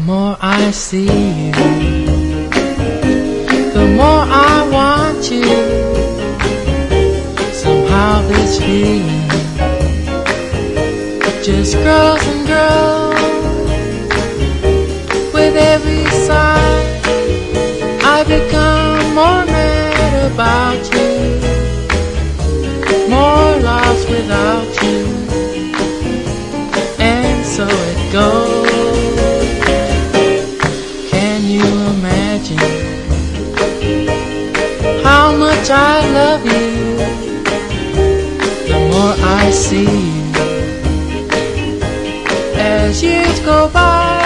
more I see you, the more I want you. Somehow this feeling just grows and grows. With every sigh I become more mad about you, more lost without you. And so it goes. Can you imagine how much I love you? The more I see you as years go by,